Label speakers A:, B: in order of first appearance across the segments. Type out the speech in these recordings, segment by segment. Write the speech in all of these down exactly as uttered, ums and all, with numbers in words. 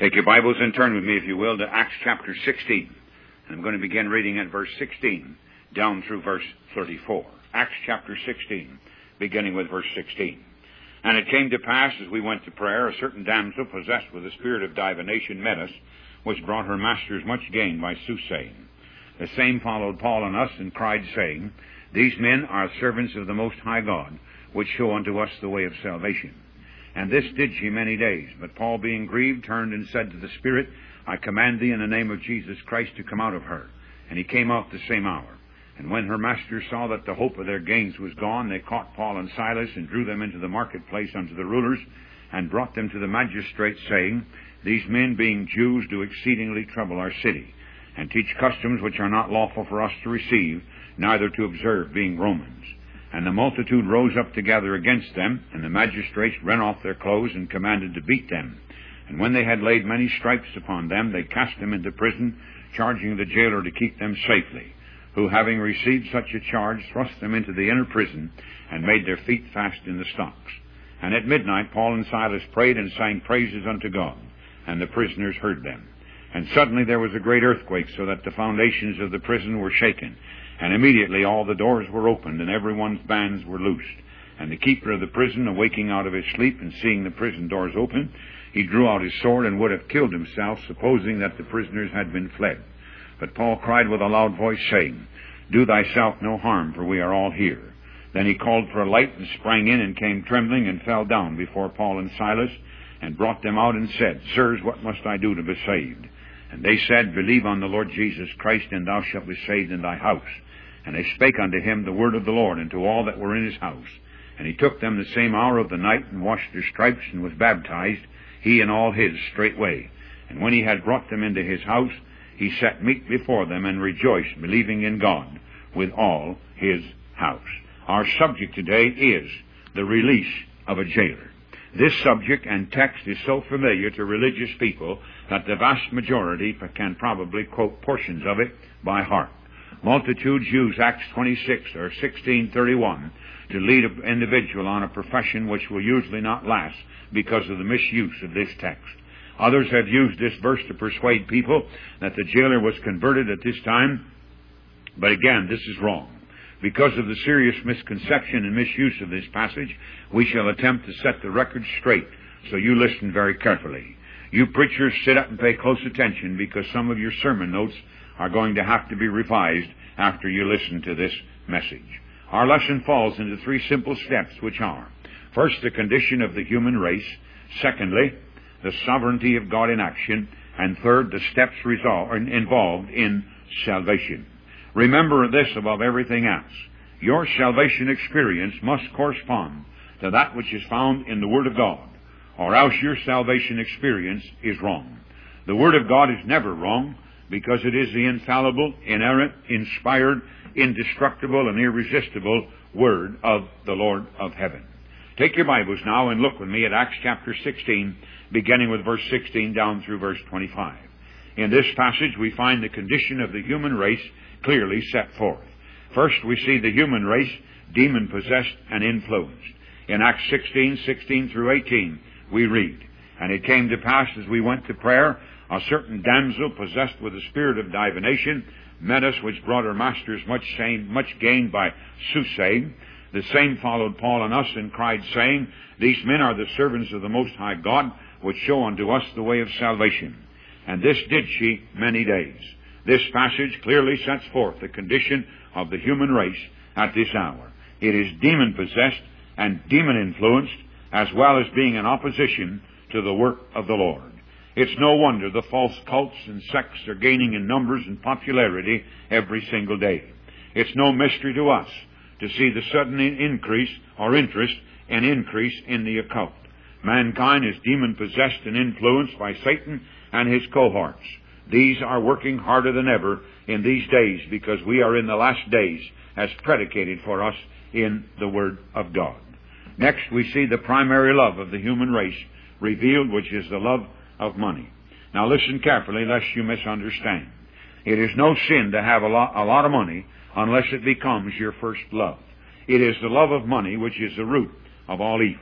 A: Take your Bibles and turn with me, if you will, to Acts chapter sixteen. And I'm going to begin reading at verse sixteen down through verse thirty-four. Acts chapter sixteen, beginning with verse sixteen. And it came to pass, as we went to prayer, a certain damsel possessed with the spirit of divination met us, which brought her masters much gain by soothsaying. The same followed Paul and us, and cried, saying, These men are servants of the Most High God, which show unto us the way of salvation. And this did she many days. But Paul, being grieved, turned and said to the Spirit, I command thee in the name of Jesus Christ to come out of her. And he came out the same hour. And when her masters saw that the hope of their gains was gone, they caught Paul and Silas, and drew them into the marketplace unto the rulers, and brought them to the magistrates, saying, These men, being Jews, do exceedingly trouble our city, and teach customs which are not lawful for us to receive, neither to observe, being Romans. And the multitude rose up together against them, and the magistrates rent off their clothes, and commanded to beat them. And when they had laid many stripes upon them, they cast them into prison, charging the jailer to keep them safely, who, having received such a charge, thrust them into the inner prison, and made their feet fast in the stocks. And at midnight Paul and Silas prayed and sang praises unto God, and the prisoners heard them. And suddenly there was a great earthquake, so that the foundations of the prison were shaken. And immediately all the doors were opened, and everyone's bands were loosed. And the keeper of the prison, awaking out of his sleep, and seeing the prison doors open, he drew out his sword, and would have killed himself, supposing that the prisoners had been fled. But Paul cried with a loud voice, saying, Do thyself no harm, for we are all here. Then he called for a light, and sprang in, and came trembling, and fell down before Paul and Silas, and brought them out, and said, Sirs, what must I do to be saved? And they said, Believe on the Lord Jesus Christ, and thou shalt be saved in thy house. And they spake unto him the word of the Lord, and to all that were in his house. And he took them the same hour of the night, and washed their stripes, and was baptized, he and all his straightway. And when he had brought them into his house, he set meat before them, and rejoiced, believing in God, with all his house. Our subject today is the release of a jailer. This subject and text is so familiar to religious people that the vast majority can probably quote portions of it by heart. Multitudes use Acts twenty-six or sixteen thirty-one to lead an individual on a profession which will usually not last because of the misuse of this text. Others have used this verse to persuade people that the jailer was converted at this time, but again, this is wrong. Because of the serious misconception and misuse of this passage, we shall attempt to set the record straight, so you listen very carefully. You preachers, sit up and pay close attention, because some of your sermon notes are going to have to be revised after you listen to this message. Our lesson falls into three simple steps, which are, first, the condition of the human race; secondly, the sovereignty of God in action; and third, the steps resol- involved in salvation. Remember this above everything else. Your salvation experience must correspond to that which is found in the Word of God, or else your salvation experience is wrong. The Word of God is never wrong, because it is the infallible, inerrant, inspired, indestructible, and irresistible Word of the Lord of heaven. Take your Bibles now and look with me at Acts chapter sixteen, beginning with verse sixteen down through verse twenty-five. In this passage we find the condition of the human race clearly set forth. First, we see the human race demon-possessed and influenced. In Acts sixteen, sixteen through eighteen, we read, And it came to pass, as we went to prayer, a certain damsel possessed with the spirit of divination met us, which brought her masters much gain, much gain by soothsaying. The same followed Paul and us, and cried, saying, These men are the servants of the Most High God, which show unto us the way of salvation. And this did she many days. This passage clearly sets forth the condition of the human race at this hour. It is demon-possessed and demon-influenced, as well as being in opposition to the work of the Lord. It's no wonder the false cults and sects are gaining in numbers and popularity every single day. It's no mystery to us to see the sudden increase or interest and increase in the occult. Mankind is demon-possessed and influenced by Satan and his cohorts. These are working harder than ever in these days, because we are in the last days, as predicated for us in the Word of God. Next, we see the primary love of the human race revealed, which is the love of money. Now listen carefully, lest you misunderstand. It is no sin to have a lot, a lot of money unless it becomes your first love. It is the love of money which is the root of all evil.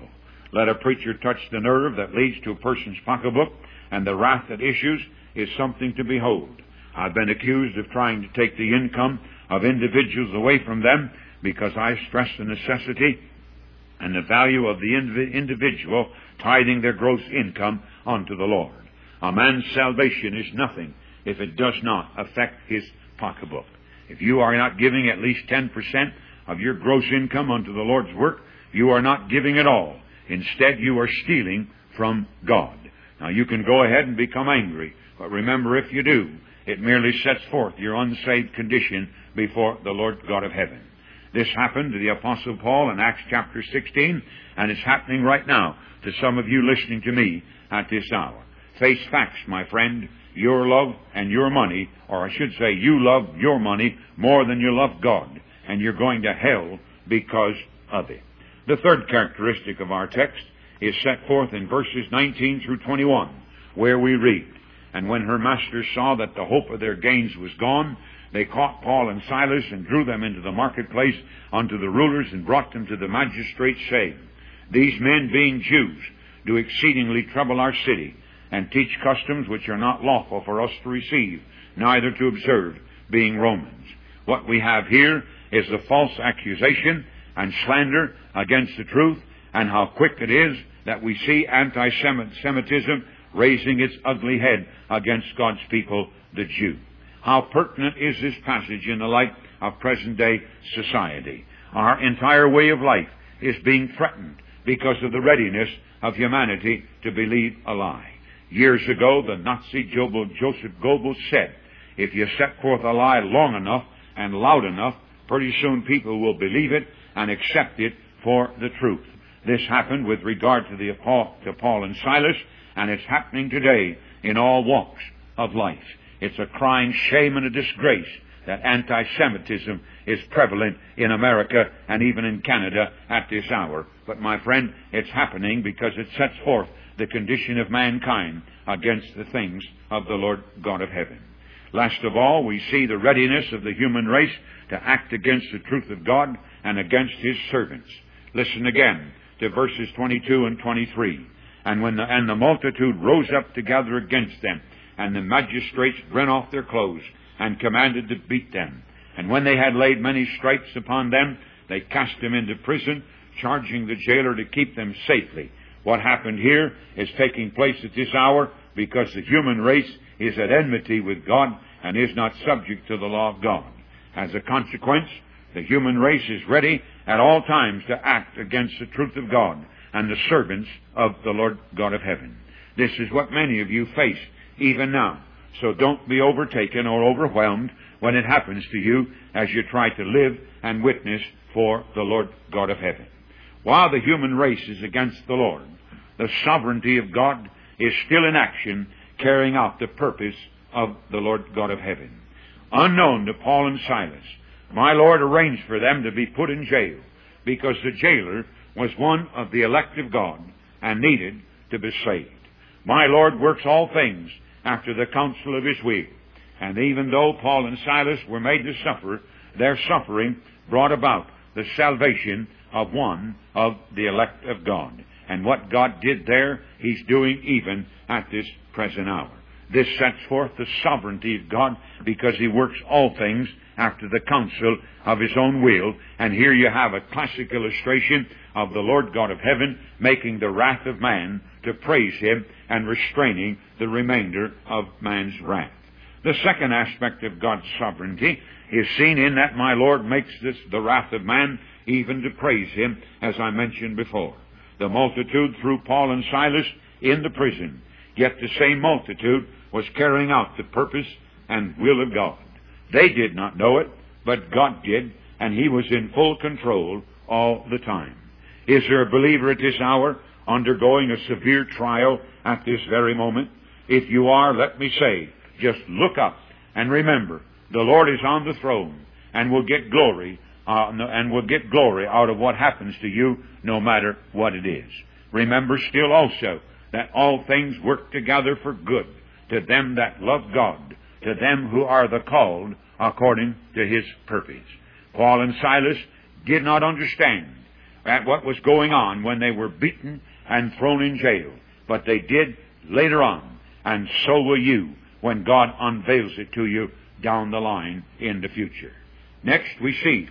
A: Let a preacher touch the nerve that leads to a person's pocketbook, and the wrath that issues is something to behold. I've been accused of trying to take the income of individuals away from them because I stress the necessity and the value of the individual tithing their gross income unto the Lord. A man's salvation is nothing if it does not affect his pocketbook. If you are not giving at least ten percent of your gross income unto the Lord's work, you are not giving at all. Instead, you are stealing from God. Now, you can go ahead and become angry, but remember, if you do, it merely sets forth your unsaved condition before the Lord God of heaven. This happened to the Apostle Paul in Acts chapter sixteen, and it's happening right now to some of you listening to me at this hour. Face facts, my friend. Your love and your money, or I should say you love your money more than you love God, and you're going to hell because of it. The third characteristic of our text is set forth in verses nineteen through twenty-one, where we read, "And when her masters saw that the hope of their gains was gone, they caught Paul and Silas and drew them into the marketplace unto the rulers and brought them to the magistrates, saying, These men, being Jews, do exceedingly trouble our city, and teach customs which are not lawful for us to receive, neither to observe, being Romans." What we have here is the false accusation and slander against the truth, and how quick it is that we see anti-Semitism raising its ugly head against God's people, the Jew. How pertinent is this passage in the light of present-day society. Our entire way of life is being threatened because of the readiness of humanity to believe a lie. Years ago, the Nazi Joseph Goebbels said, if you set forth a lie long enough and loud enough, pretty soon people will believe it and accept it for the truth. This happened with regard to, the, to Paul and Silas, and it's happening today in all walks of life. It's a crying shame and a disgrace that anti-Semitism is prevalent in America and even in Canada at this hour. But my friend, it's happening because it sets forth the condition of mankind against the things of the Lord God of heaven. Last of all, we see the readiness of the human race to act against the truth of God and against His servants. Listen again to verses twenty-two and twenty-three. And when the, and the multitude rose up together against them, and the magistrates rent off their clothes, and commanded to beat them. And when they had laid many stripes upon them, they cast them into prison, charging the jailer to keep them safely. What happened here is taking place at this hour because the human race is at enmity with God and is not subject to the law of God. As a consequence, the human race is ready at all times to act against the truth of God and the servants of the Lord God of heaven. This is what many of you face even now. So don't be overtaken or overwhelmed when it happens to you as you try to live and witness for the Lord God of heaven. While the human race is against the Lord, the sovereignty of God is still in action, carrying out the purpose of the Lord God of heaven. Unknown to Paul and Silas, my Lord arranged for them to be put in jail because the jailer was one of the elect of God and needed to be saved. My Lord works all things after the counsel of His will. And even though Paul and Silas were made to suffer, their suffering brought about the salvation of one of the elect of God. And what God did there, He's doing even at this present hour. This sets forth the sovereignty of God because He works all things after the counsel of His own will. And here you have a classic illustration of the Lord God of heaven making the wrath of man to praise Him and restraining the remainder of man's wrath. The second aspect of God's sovereignty is seen in that my Lord makes this the wrath of man even to praise Him, as I mentioned before. The multitude threw Paul and Silas in the prison, yet the same multitude was carrying out the purpose and will of God. They did not know it, but God did, and He was in full control all the time. Is there a believer at this hour undergoing a severe trial at this very moment? If you are, let me say, just look up and remember, the Lord is on the throne and will get glory, uh, and will get glory out of what happens to you, no matter what it is. Remember still also that all things work together for good to them that love God, to them who are the called according to His purpose. Paul and Silas did not understand at what was going on when they were beaten and thrown in jail. But they did later on, and so will you when God unveils it to you down the line in the future. Next, we see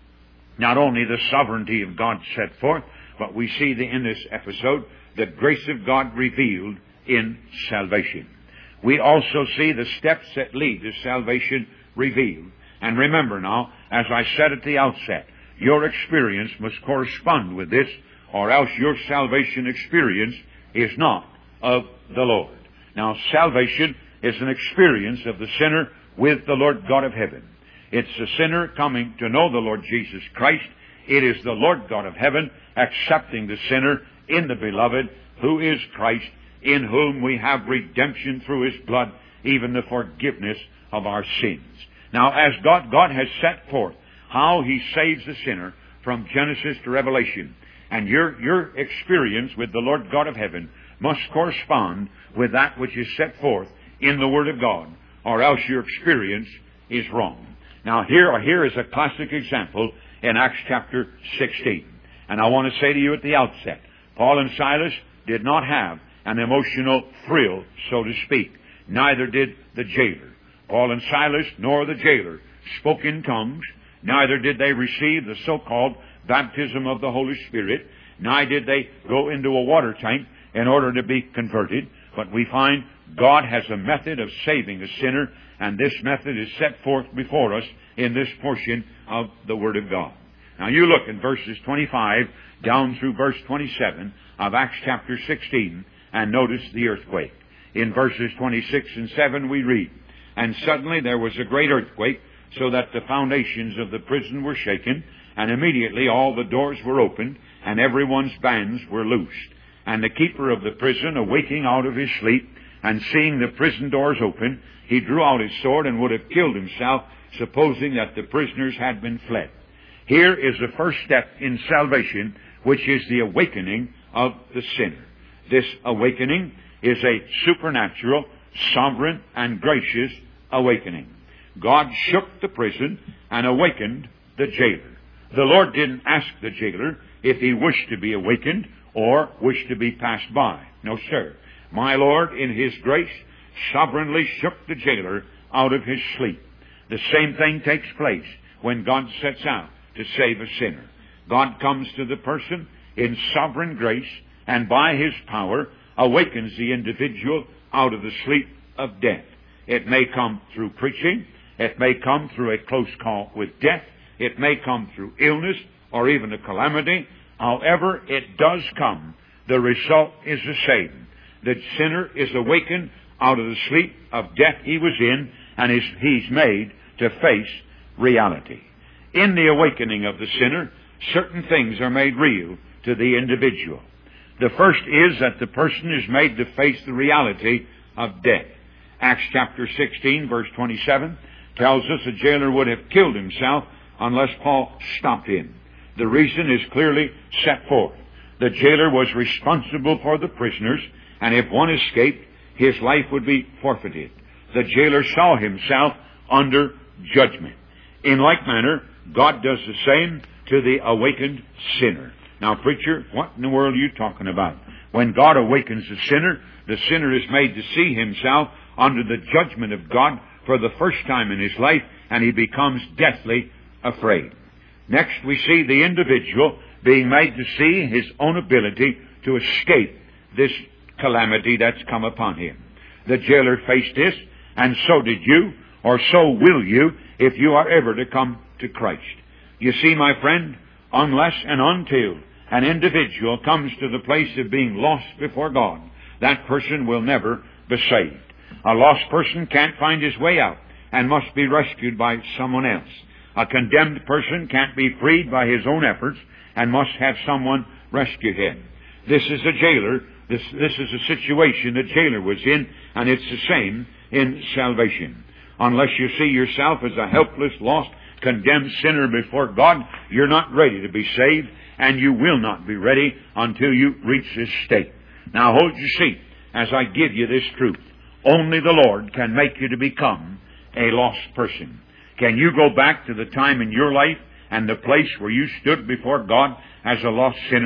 A: not only the sovereignty of God set forth, but we see the, in this episode the grace of God revealed in salvation. We also see the steps that lead to salvation revealed. And remember now, as I said at the outset, your experience must correspond with this, or else your salvation experience is not of the Lord. Now, salvation is an experience of the sinner with the Lord God of heaven. It's the sinner coming to know the Lord Jesus Christ. It is the Lord God of heaven accepting the sinner in the beloved, who is Christ, in whom we have redemption through His blood, even the forgiveness of our sins. Now, as God, God has set forth how He saves the sinner from Genesis to Revelation, and your, your experience with the Lord God of heaven must correspond with that which is set forth in the Word of God, or else your experience is wrong. Now, here, here is a classic example in Acts chapter sixteen. And I want to say to you at the outset, Paul and Silas did not have an emotional thrill, so to speak. Neither did the jailer. Paul and Silas nor the jailer spoke in tongues. Neither did they receive the so-called baptism of the Holy Spirit. Neither did they go into a water tank in order to be converted. But we find God has a method of saving a sinner, and this method is set forth before us in this portion of the Word of God. Now you look in verses twenty-five down through verse twenty-seven of Acts chapter sixteen, and notice the earthquake. In verses twenty-six and seven we read, "And suddenly there was a great earthquake, so that the foundations of the prison were shaken, and immediately all the doors were opened, and everyone's bands were loosed. And the keeper of the prison, awaking out of his sleep, and seeing the prison doors open, he drew out his sword and would have killed himself, supposing that the prisoners had been fled." Here is the first step in salvation, which is the awakening of the sinner. This awakening is a supernatural, sovereign, and gracious awakening. God shook the prison and awakened the jailer. The Lord didn't ask the jailer if he wished to be awakened or wished to be passed by. No, sir. My Lord, in His grace, sovereignly shook the jailer out of his sleep. The same thing takes place when God sets out to save a sinner. God comes to the person in sovereign grace, and by His power awakens the individual out of the sleep of death. It may come through preaching. It may come through a close call with death. It may come through illness or even a calamity. However it does come, the result is the same. The sinner is awakened out of the sleep of death he was in, and is, he's made to face reality. In the awakening of the sinner, certain things are made real to the individual. The first is that the person is made to face the reality of death. Acts chapter sixteen, verse twenty-seven, tells us the jailer would have killed himself unless Paul stopped him. The reason is clearly set forth. The jailer was responsible for the prisoners, and if one escaped, his life would be forfeited. The jailer saw himself under judgment. In like manner, God does the same to the awakened sinner. Now, preacher, what in the world are you talking about? When God awakens the sinner, the sinner is made to see himself under the judgment of God for the first time in his life, and he becomes deathly afraid. Next, we see the individual being made to see his own ability to escape this calamity that's come upon him. The jailer faced this, and so did you, or so will you, if you are ever to come to Christ. You see, my friend, unless and until an individual comes to the place of being lost before God, that person will never be saved. A lost person can't find his way out and must be rescued by someone else. A condemned person can't be freed by his own efforts and must have someone rescue him. This is a jailer. This, this is a situation the jailer was in, and it's the same in salvation. Unless you see yourself as a helpless, lost, condemned sinner before God, you're not ready to be saved, and you will not be ready until you reach this state. Now hold your seat as I give you this truth. Only the Lord can make you to become a lost person. Can you go back to the time in your life and the place where you stood before God as a lost sinner?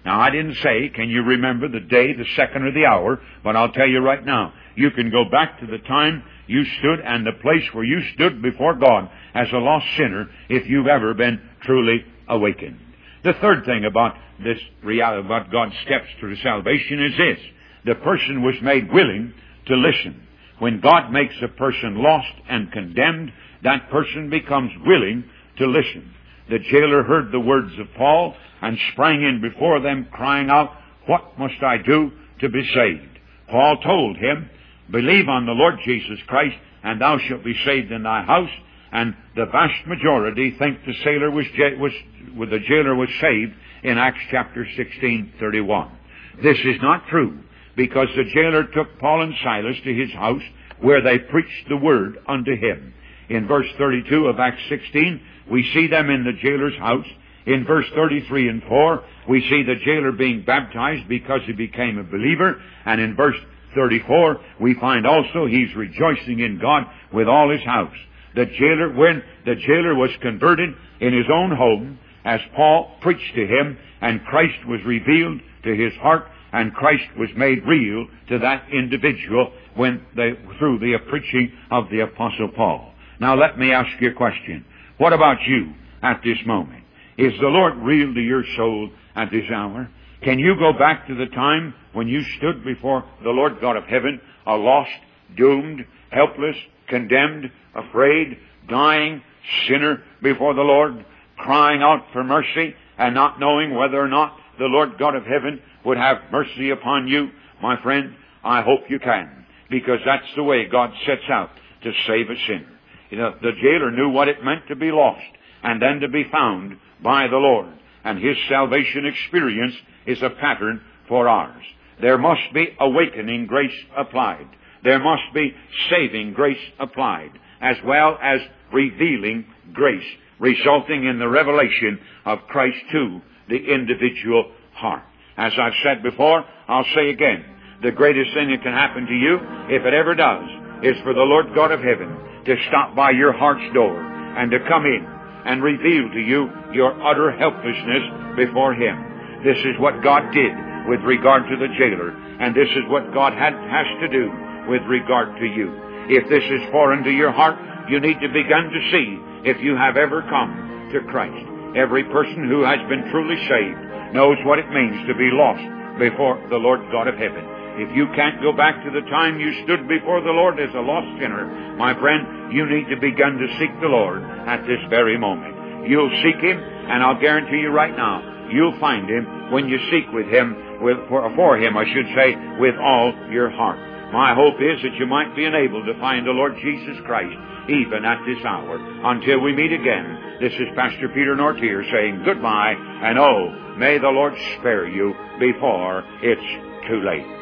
A: Now, I didn't say, can you remember the day, the second, or the hour, but I'll tell you right now, you can go back to the time you stood and the place where you stood before God as a lost sinner if you've ever been truly awakened. The third thing about this reality, about God's steps to salvation is this. The person was made willing to listen. When God makes a person lost and condemned, that person becomes willing to listen. The jailer heard the words of Paul and sprang in before them, crying out, "What must I do to be saved?" Paul told him, "Believe on the Lord Jesus Christ, and thou shalt be saved in thy house." And the vast majority think the sailor was, was the jailer was saved in Acts chapter sixteen, thirty-one. This is not true, because the jailer took Paul and Silas to his house, where they preached the word unto him. In verse thirty-two of Acts sixteen, we see them in the jailer's house. In verse thirty-three and four, we see the jailer being baptized because he became a believer. And in verse thirty-four, we find also he's rejoicing in God with all his house. The jailer, when the jailer was converted in his own home, as Paul preached to him, and Christ was revealed to his heart, and Christ was made real to that individual when they, through the preaching of the Apostle Paul. Now let me ask you a question. What about you at this moment? Is the Lord real to your soul at this hour? Can you go back to the time when you stood before the Lord God of heaven, a lost, doomed, helpless, condemned, afraid, dying sinner before the Lord, crying out for mercy and not knowing whether or not the Lord God of heaven would have mercy upon you? My friend, I hope you can, because that's the way God sets out to save a sinner. You know, the jailer knew what it meant to be lost and then to be found by the Lord. And his salvation experience is a pattern for ours. There must be awakening grace applied. There must be saving grace applied, as well as revealing grace, resulting in the revelation of Christ to the individual heart. As I've said before, I'll say again, the greatest thing that can happen to you, if it ever does, is for the Lord God of heaven to stop by your heart's door and to come in and reveal to you your utter helplessness before Him. This is what God did with regard to the jailer, and this is what God had, has to do with regard to you. If this is foreign to your heart, you need to begin to see if you have ever come to Christ. Every person who has been truly saved knows what it means to be lost before the Lord God of heaven. If you can't go back to the time you stood before the Lord as a lost sinner, my friend, you need to begin to seek the Lord at this very moment. You'll seek Him, and I'll guarantee you right now, you'll find Him when you seek with Him, with, for, for Him, I should say, with all your heart. My hope is that you might be enabled to find the Lord Jesus Christ even at this hour. Until we meet again, this is Pastor Peter Nortier saying goodbye, and oh, may the Lord spare you before it's too late.